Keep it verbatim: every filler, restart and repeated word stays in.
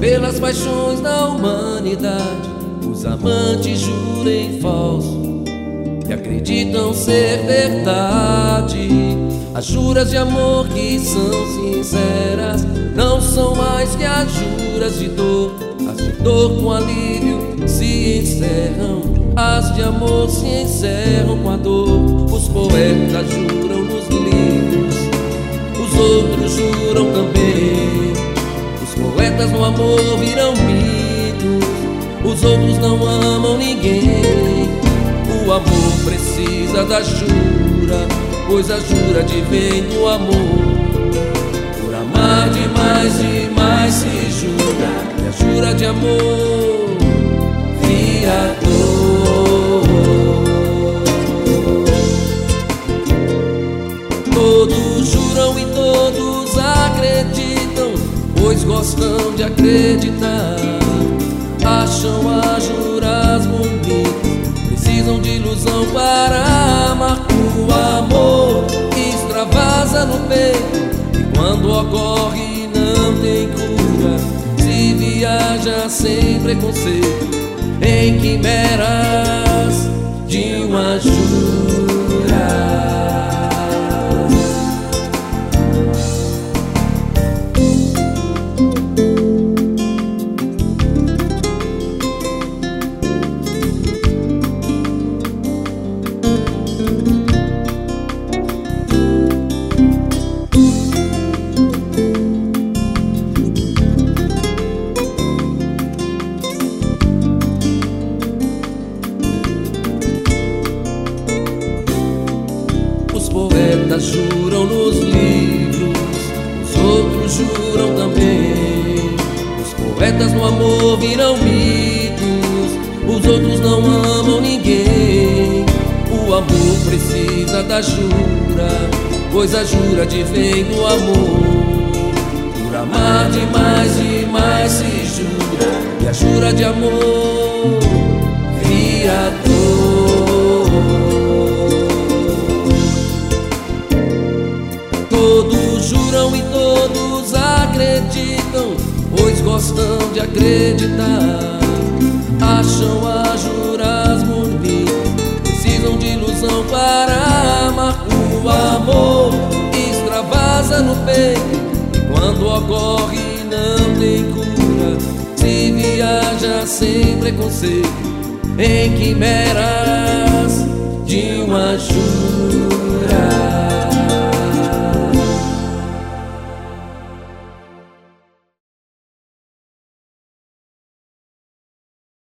pelas paixões da humanidade, os amantes jurem falso e acreditam ser verdade. As juras de amor que são sinceras não são mais que as juras de dor. As de dor com alívio se encerram, as de amor se encerram com a dor. Os poetas juram nos livros, os outros juram também. Os poetas no amor viram mitos, os outros não amam ninguém. O amor precisa da jura, pois a jura advém do amor. Por amar demais, demais se jura, e a jura de amor cria dor. Todos juram e todos acreditam, pois gostam de acreditar. Acham as juras bonitas, precisam de ilusão para amar. O amor extravasa no peito, e quando ocorre não tem cura. Se viaja sem preconceito, em quimeras de uma jura. Os poetas juram nos livros, os outros juram também. Os poetas no amor viram mitos, os outros não amam ninguém. O amor precisa da jura, pois a jura advém do amor. Por amar demais, demais se jura, e a jura de amor cria dor. Todos juram e todos acreditam, pois gostam de acreditar. Acham as juras bonitas, precisam de ilusão para amar. O amor extravasa no peito, e quando ocorre não tem cura. Se viaja sem preconceito, em quimeras de uma jura.